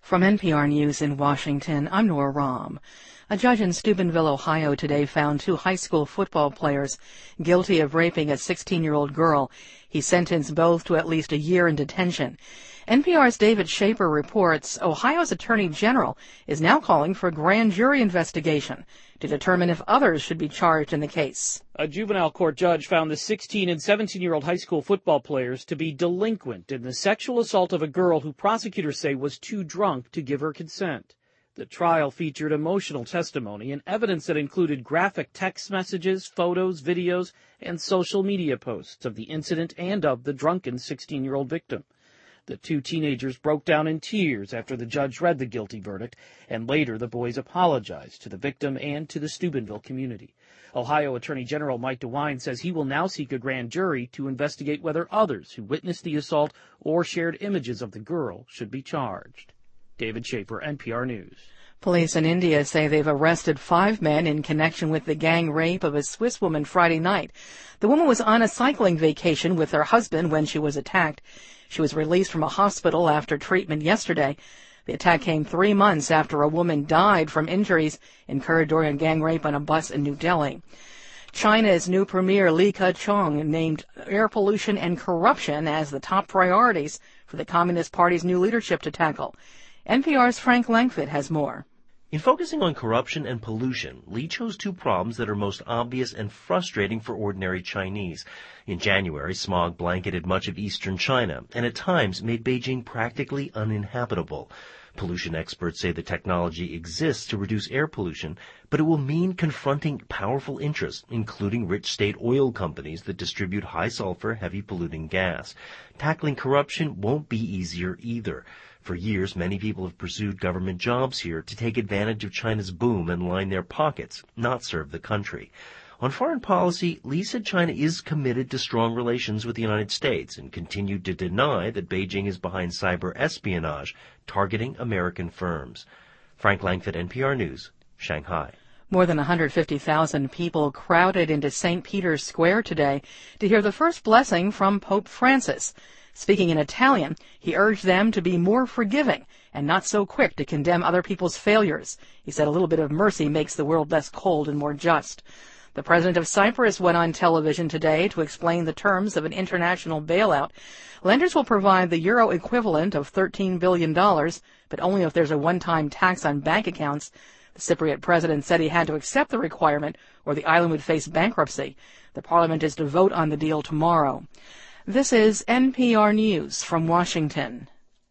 From NPR News in Washington, I'm Nora Rahm. A judge in Steubenville, Ohio today found two high school football players guilty of raping a 16-year-old girl. He sentenced both to at least a year in detention. NPR's David Schaper reports Ohio's Attorney General is now calling for a grand jury investigation to determine if others should be charged in the case. A juvenile court judge found the 16 and 17-year-old high school football players to be delinquent in the sexual assault of a girl who prosecutors say was too drunk to give her consent. The trial featured emotional testimony and evidence that included graphic text messages, photos, videos, and social media posts of the incident and of the drunken 16-year-old victim. The two teenagers broke down in tears after the judge read the guilty verdict, and later the boys apologized to the victim and to the Steubenville community. Ohio Attorney General Mike DeWine says he will now seek a grand jury to investigate whether others who witnessed the assault or shared images of the girl should be charged. David Schaper, NPR News. Police in India say they've arrested 5 men in connection with the gang rape of a Swiss woman Friday night. The woman was on a cycling vacation with her husband when she was attacked. She was released from a hospital after treatment yesterday. The attack came 3 months after a woman died from injuries incurred during a gang rape on a bus in New Delhi. China's new premier Li Keqiang named air pollution and corruption as the top priorities for the Communist Party's new leadership to tackle. NPR's Frank Langfitt has more. In focusing on corruption and pollution, Li chose 2 problems that are most obvious and frustrating for ordinary Chinese. In January, smog blanketed much of eastern China and at times made Beijing practically uninhabitable. Pollution experts say the technology exists to reduce air pollution, but it will mean confronting powerful interests, including rich state oil companies that distribute high-sulfur, heavy-polluting gas. Tackling corruption won't be easier either. For years, many people have pursued government jobs here to take advantage of China's boom and line their pockets, not serve the country. On foreign policy, Li said China is committed to strong relations with the United States and continued to deny that Beijing is behind cyber espionage targeting American firms. Frank Langfitt, NPR News, Shanghai. More than 150,000 people crowded into St. Peter's Square today to hear the first blessing from Pope Francis. Speaking in Italian, he urged them to be more forgiving and not so quick to condemn other people's failures. He said a little bit of mercy makes the world less cold and more just. The president of Cyprus went on television today to explain the terms of an international bailout. Lenders will provide the euro equivalent of $13 billion, but only if there's a one-time tax on bank accounts. The Cypriot president said he had to accept the requirement or the island would face bankruptcy. The parliament is to vote on the deal tomorrow. This is NPR News from Washington.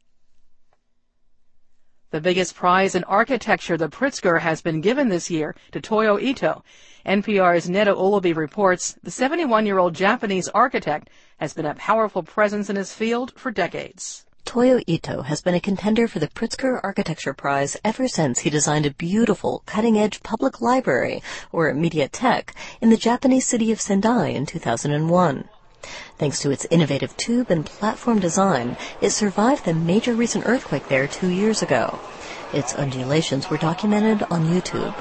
The biggest prize in architecture, the Pritzker, has been given this year to Toyo Ito. NPR's Neda Ulubi reports the 71-year-old Japanese architect has been a powerful presence in his field for decades. Toyo Ito has been a contender for the Pritzker Architecture Prize ever since he designed a beautiful, cutting-edge public library, or Mediatek, in the Japanese city of Sendai in 2001. Thanks to its innovative tube and platform design, it survived the major recent earthquake there 2 years ago. Its undulations were documented on YouTube.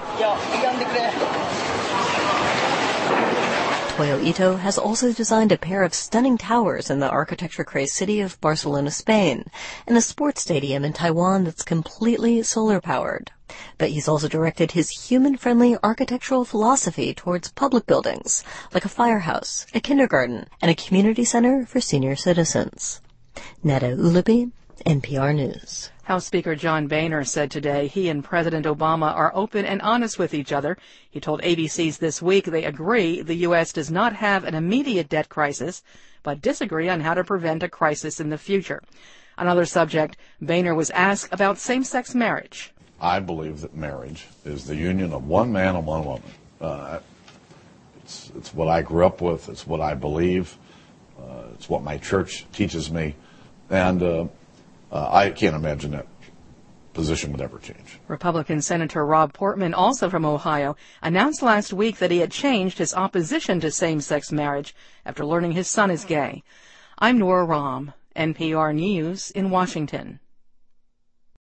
Toyo Ito has also designed a pair of stunning towers in the architecture-crazed city of Barcelona, Spain, and a sports stadium in Taiwan that's completely solar-powered. But he's also directed his human-friendly architectural philosophy towards public buildings, like a firehouse, a kindergarten, and a community center for senior citizens. Neda Ulubi, NPR News. House Speaker John Boehner said today he and President Obama are open and honest with each other. He told ABC's This Week they agree the U.S. does not have an immediate debt crisis, but disagree on how to prevent a crisis in the future. Another subject, Boehner was asked about same-sex marriage. I believe that marriage is the union of one man and one woman. It's what I grew up with. It's what I believe. It's what my church teaches me. And I can't imagine that position would ever change. Republican Senator Rob Portman, also from Ohio, announced last week that he had changed his opposition to same-sex marriage after learning his son is gay. I'm Nora Rahm, NPR News in Washington.